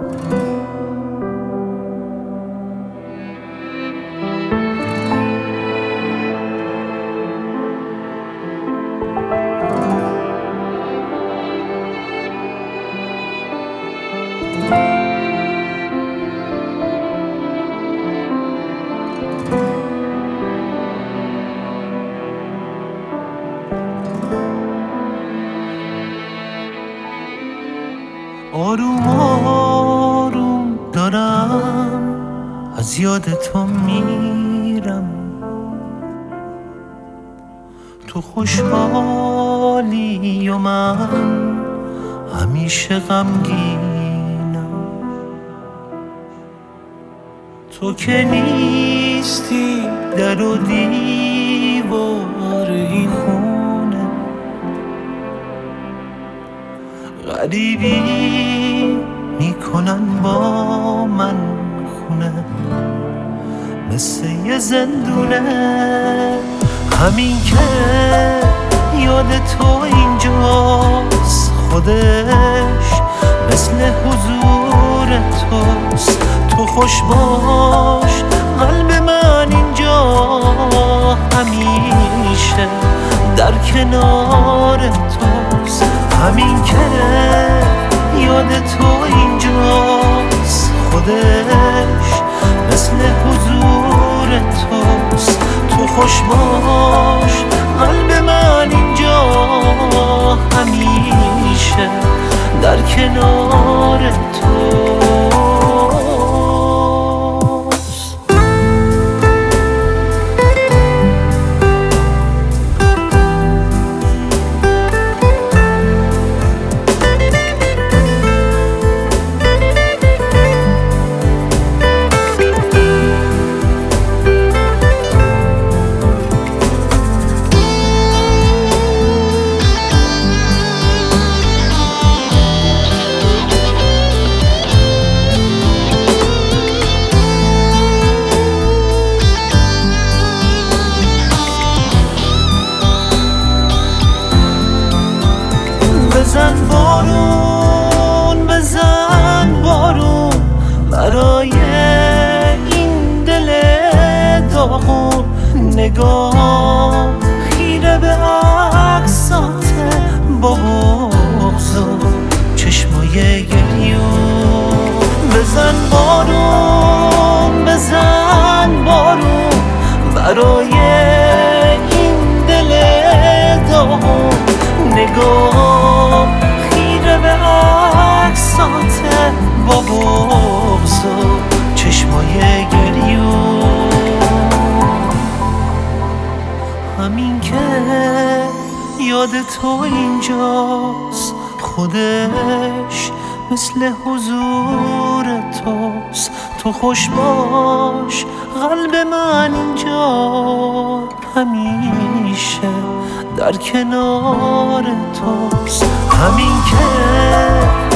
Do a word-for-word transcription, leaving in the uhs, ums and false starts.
آروم آروم دارم از یاد تو میرم، تو خوشحالی و من همیشه غمگینم. تو که نیستی در و دیوار این خونه، غریبی میکنن با من خونه، مثل یه زندونه. همین که یاد تو اینجاست، خودش مثل حضور توست. تو خوش باش، قلب من اینجا همیشه در کنار توست. همین که یاد تو اینجاست، خودش مثل حضور توست. تو خوش باش، قلب من اینجا همیشه در کنار توست. بزن بارون، بزن بارون برای این دل داغون. نگاه خیره به عکساته با بغض و چشمای گریون. بزن بارون، بزن بارون برای این دل داغون. نگاه خیره به عکساته با بغض و چشمای گریون. همین که یاد تو اینجاست، خودش مثل حضور توست. تو خوش باش، قلب من اینجا همیشه در کنار توست. همین که